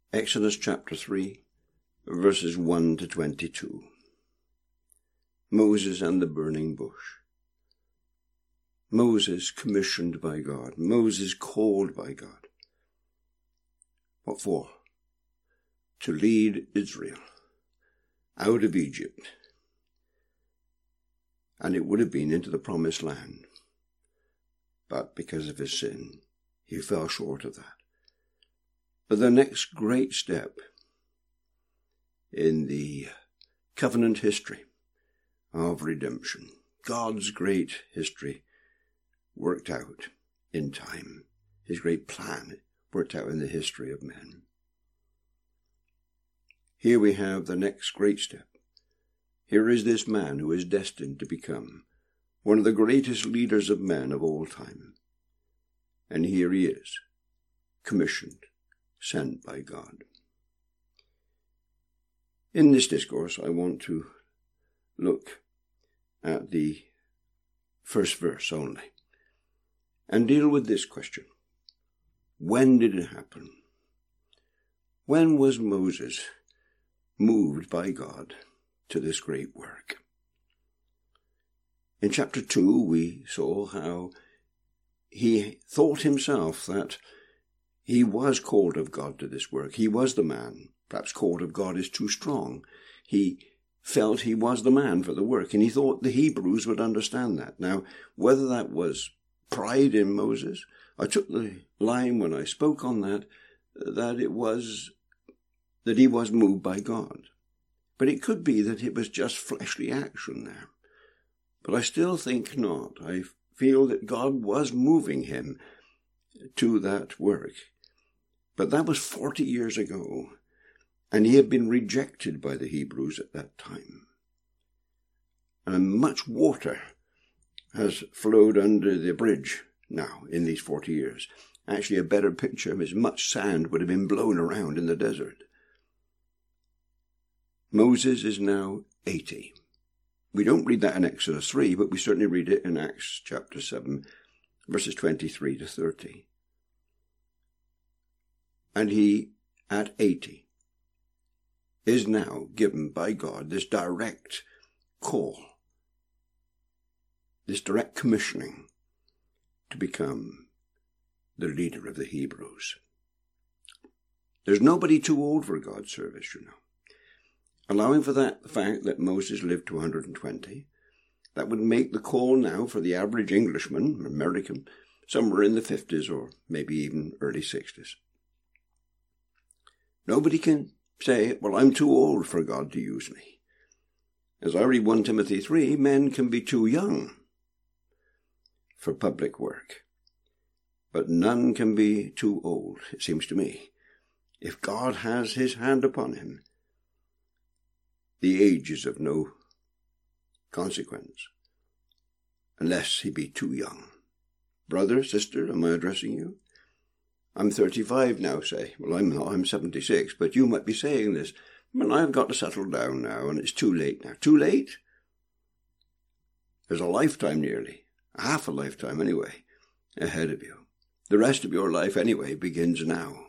Exodus chapter 3, verses 1 to 22. Moses and the burning bush. Moses commissioned by God. Moses called by God. What for? To lead Israel out of Egypt. And it would have been into the promised land. But because of his sin, he fell short of that. But the next great step in the covenant history of redemption, God's great history worked out in time, his great plan worked out in the history of men. Here we have the next great step. Here is this man who is destined to become one of the greatest leaders of men of all time. And here he is, commissioned, sent by God. In this discourse, I want to look at the first verse only and deal with this question. When did it happen? When was Moses moved by God to this great work? In chapter 2, we saw how he thought himself that he was called of God to this work. He was the man. Perhaps called of God is too strong. He felt he was the man for the work, and he thought the Hebrews would understand that. Now, whether that was pride in Moses, I took the line when I spoke on that he was moved by God. But it could be that it was just fleshly action there. But I still think not. I feel that God was moving him to that work. But that was 40 years ago, and he had been rejected by the Hebrews at that time. And much water has flowed under the bridge now in these 40 years. Actually, a better picture of as much sand would have been blown around in the desert. Moses is now 80. We don't read that in Exodus 3, but we certainly read it in Acts chapter 7, verses 23 to 30. And he, at 80, is now given by God this direct call, this direct commissioning to become the leader of the Hebrews. There's nobody too old for God's service, you know. Allowing for that the fact that Moses lived to 120, that would make the call now for the average Englishman, American, somewhere in the 50s or maybe even early 60s. Nobody can say, well, I'm too old for God to use me. As I read 1 Timothy 3, men can be too young for public work. But none can be too old, it seems to me. If God has his hand upon him, the age is of no consequence, unless he be too young. Brother, sister, am I addressing you? I'm 35 now, say. Well, I'm not. I'm 76, but you might be saying this. Well, I've got to settle down now, and it's too late now. Too late? There's a lifetime nearly, half a lifetime anyway, ahead of you. The rest of your life anyway begins now.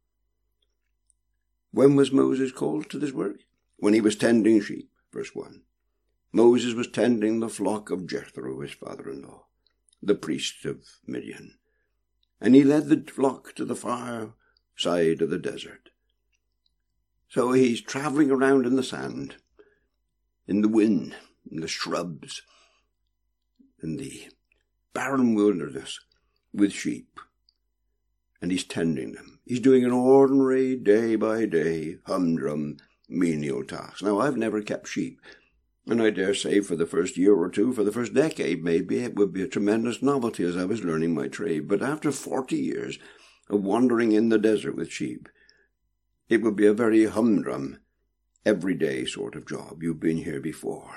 When was Moses called to this work? When he was tending sheep, verse 1. Moses was tending the flock of Jethro, his father-in-law, the priest of Midian. And he led the flock to the far side of the desert. So he's traveling around in the sand, in the wind, in the shrubs, in the barren wilderness with sheep. And he's tending them. He's doing an ordinary, day-by-day, humdrum, menial task. Now, I've never kept sheep. And I dare say for the first year or two, for the first decade maybe, it would be a tremendous novelty as I was learning my trade. But after 40 years of wandering in the desert with sheep, it would be a very humdrum, everyday sort of job. You've been here before.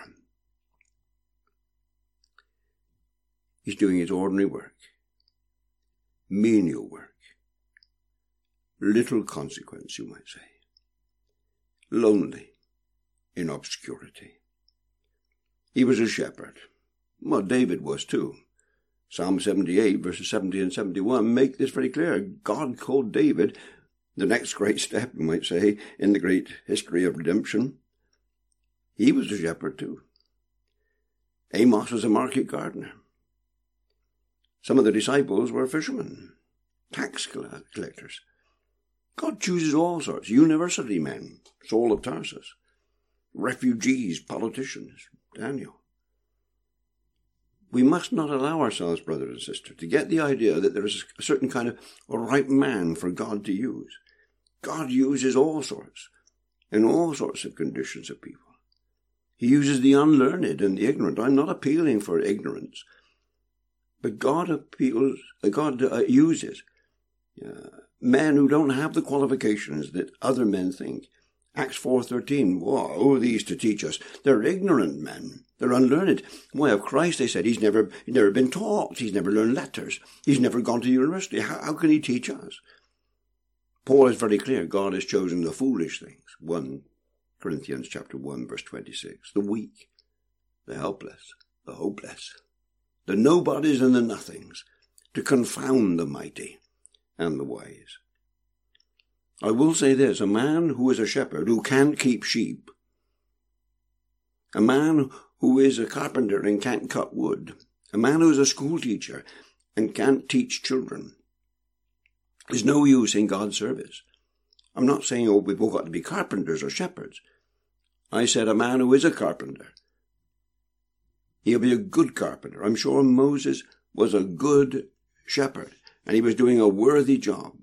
He's doing his ordinary work, menial work, little consequence, you might say, lonely in obscurity. He was a shepherd. Well, David was too. Psalm 78, verses 70 and 71 make this very clear. God called David The next great step, you might say, in the great history of redemption, he was a shepherd too. Amos was a market gardener. Some of the disciples were fishermen, tax collectors. God chooses all sorts. University men, Saul of Tarsus. Refugees, politicians, Daniel. We must not allow ourselves, brother and sister, to get the idea that there is a certain kind of right man for God to use. God uses all sorts, in all sorts of conditions of people. He uses the unlearned and the ignorant. I'm not appealing for ignorance, but God uses men who don't have the qualifications that other men think. Acts 4:13, whoa, who are these to teach us? They're ignorant men. They're unlearned. Why, of Christ, they said, he's never been taught. He's never learned letters. He's never gone to university. How can he teach us? Paul is very clear. God has chosen the foolish things. 1 Corinthians chapter 1, verse 26. The weak, the helpless, the hopeless, the nobodies and the nothings, to confound the mighty and the wise. I will say this, a man who is a shepherd who can't keep sheep, a man who is a carpenter and can't cut wood, a man who is a school teacher and can't teach children, is no use in God's service. I'm not saying, we've all got to be carpenters or shepherds. I said a man who is a carpenter. He'll be a good carpenter. I'm sure Moses was a good shepherd, and he was doing a worthy job.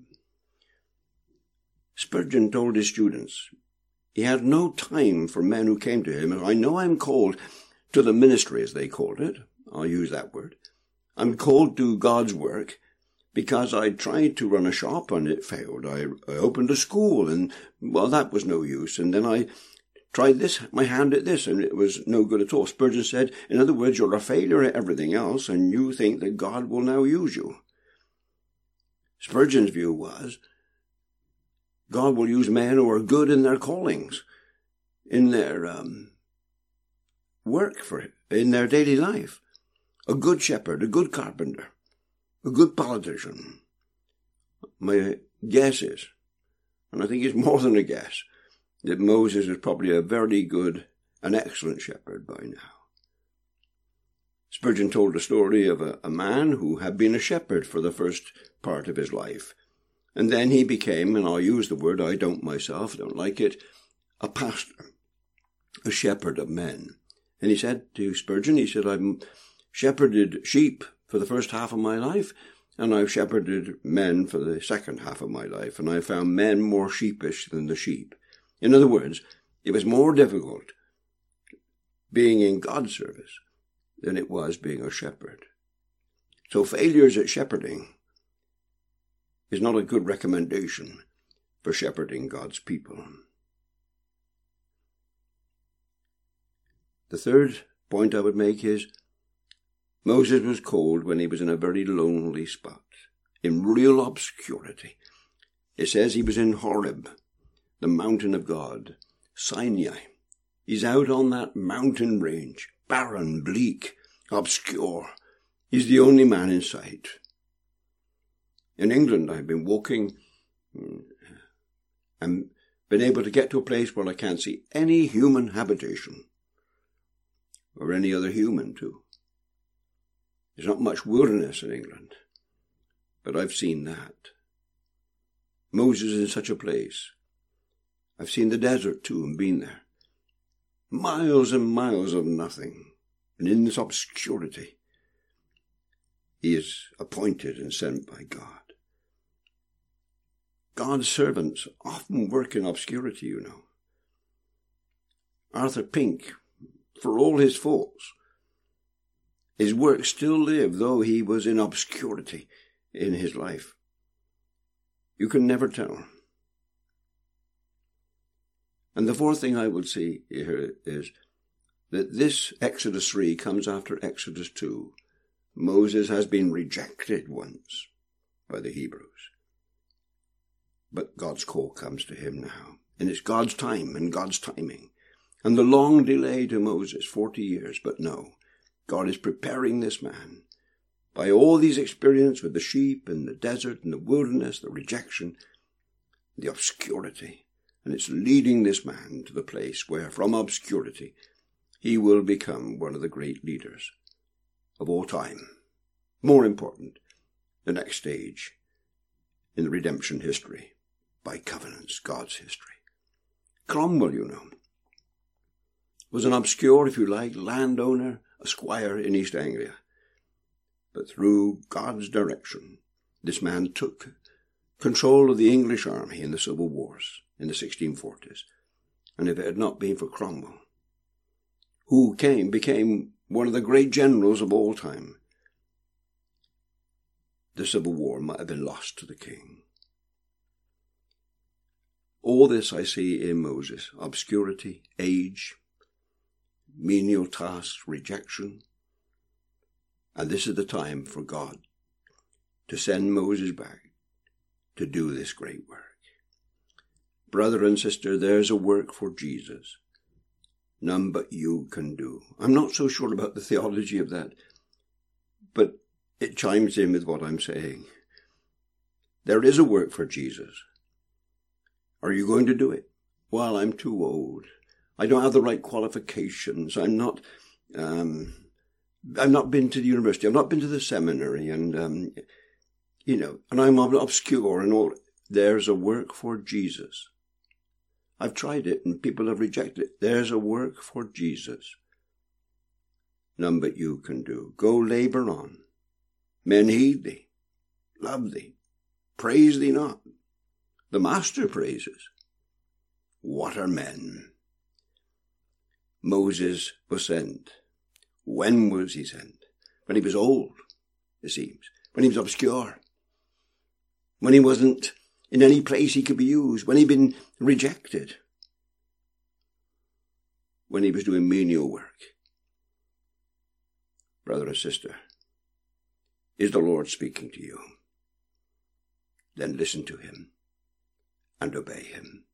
Spurgeon told his students he had no time for men who came to him, and I know I'm called to the ministry, as they called it. I'll use that word. I'm called to God's work because I tried to run a shop and it failed. I opened a school and, well, that was no use. And then I tried my hand at this, and it was no good at all. Spurgeon said, in other words, you're a failure at everything else, and you think that God will now use you. Spurgeon's view was, God will use men who are good in their callings, in their work in their daily life. A good shepherd, a good carpenter, a good politician. My guess is, and I think it's more than a guess, that Moses is probably a very good, an excellent shepherd by now. Spurgeon told the story of a man who had been a shepherd for the first part of his life. And then he became, and I'll use the word, I don't like it, a pastor, a shepherd of men. And he said to Spurgeon, I've shepherded sheep for the first half of my life, and I've shepherded men for the second half of my life, and I found men more sheepish than the sheep. In other words, it was more difficult being in God's service than it was being a shepherd. So failures at shepherding is not a good recommendation for shepherding God's people. The third point I would make is Moses was called when he was in a very lonely spot, in real obscurity. It says he was in Horeb, the mountain of God, Sinai. He's out on that mountain range, barren, bleak, obscure. He's the only man in sight. In England, I've been walking and been able to get to a place where I can't see any human habitation, or any other human too. There's not much wilderness in England, but I've seen that. Moses is in such a place. I've seen the desert too and been there. Miles and miles of nothing, and in this obscurity, he is appointed and sent by God. God's servants often work in obscurity, you know. Arthur Pink, for all his faults, his work still lived, though he was in obscurity in his life. You can never tell. And the fourth thing I would see here is that this Exodus 3 comes after Exodus 2. Moses has been rejected once by the Hebrews. But God's call comes to him now. And it's God's time and God's timing. And the long delay to Moses, 40 years, but no. God is preparing this man. By all these experiences with the sheep and the desert and the wilderness, the rejection, the obscurity. And it's leading this man to the place where, from obscurity, he will become one of the great leaders of all time. More important, the next stage in the redemption history, by covenants, God's history. Cromwell, you know, was an obscure, if you like, landowner, a squire in East Anglia. But through God's direction, this man took control of the English army in the civil wars in the 1640s. And if it had not been for Cromwell, who became one of the great generals of all time, the civil war might have been lost to the king. All this I see in Moses: obscurity, age, menial tasks, rejection. And this is the time for God to send Moses back to do this great work. Brother and sister, there's a work for Jesus. None but you can do. I'm not so sure about the theology of that, but it chimes in with what I'm saying. There is a work for Jesus. Are you going to do it? Well, I'm too old. I don't have the right qualifications. I've not been to the university. I've not been to the seminary, and and I'm obscure and all. There's a work for Jesus. I've tried it and people have rejected it. There's a work for Jesus. None but you can do. Go labor on. Men heed thee, love thee, praise thee not. The Master praises. What are men? Moses was sent. When was he sent? When he was old, it seems. When he was obscure. When he wasn't in any place he could be used. When he'd been rejected. When he was doing menial work. Brother or sister, is the Lord speaking to you? Then listen to him and obey him.